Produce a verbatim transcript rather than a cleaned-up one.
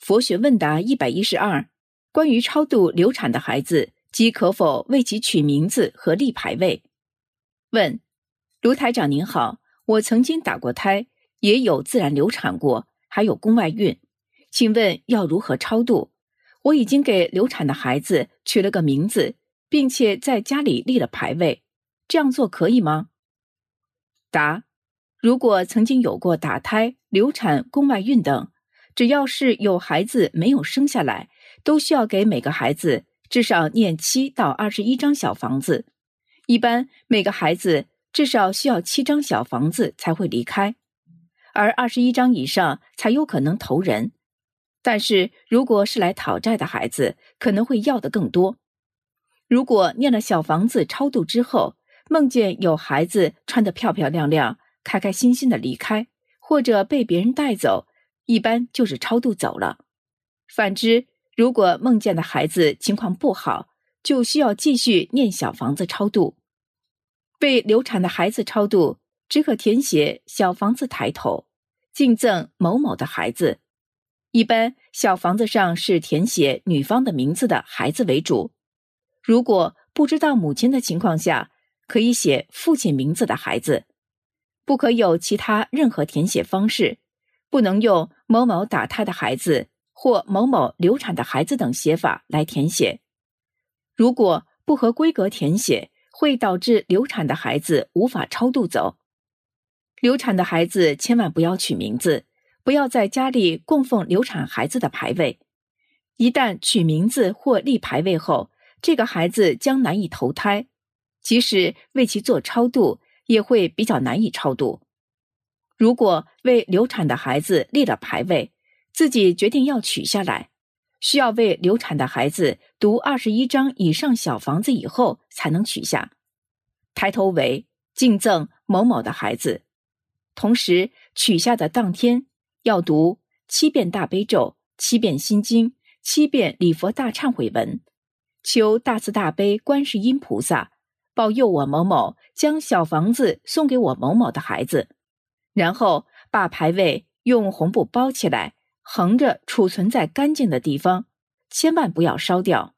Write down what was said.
佛学问答一百一十二，关于超度流产的孩子即可否为其取名字和立牌位。问：卢台长您好，我曾经打过胎，也有自然流产过，还有宫外孕，请问要如何超度？我已经给流产的孩子取了个名字，并且在家里立了牌位，这样做可以吗？答：如果曾经有过打胎、流产、宫外孕等，只要是有孩子没有生下来，都需要给每个孩子至少念七到二十一张小房子。一般每个孩子至少需要七张小房子才会离开，而二十一张以上才有可能投人。但是如果是来讨债的孩子，可能会要的更多。如果念了小房子超度之后，梦见有孩子穿得漂漂亮亮、开开心心的离开，或者被别人带走，一般就是超度走了。反之，如果梦见的孩子情况不好，就需要继续念小房子超度。为流产的孩子超度，只可填写小房子抬头，敬赠某某的孩子。一般小房子上是填写女方的名字的孩子为主。如果不知道母亲的情况下，可以写父亲名字的孩子。不可有其他任何填写方式，不能用某某打胎的孩子或某某流产的孩子等写法来填写。如果不合规格填写，会导致流产的孩子无法超度走。流产的孩子千万不要取名字，不要在家里供奉流产孩子的牌位。一旦取名字或立牌位后，这个孩子将难以投胎，即使为其做超度，也会比较难以超度。如果为流产的孩子立了牌位，自己决定要取下来，需要为流产的孩子读二十一张以上小房子以后才能取下。抬头为敬赠某某的孩子，同时取下的当天要读七遍大悲咒、七遍心经、七遍礼佛大忏悔文，求大慈大悲观世音菩萨保佑我某某将小房子送给我某某的孩子，然后把牌位用红布包起来，横着储存在干净的地方，千万不要烧掉。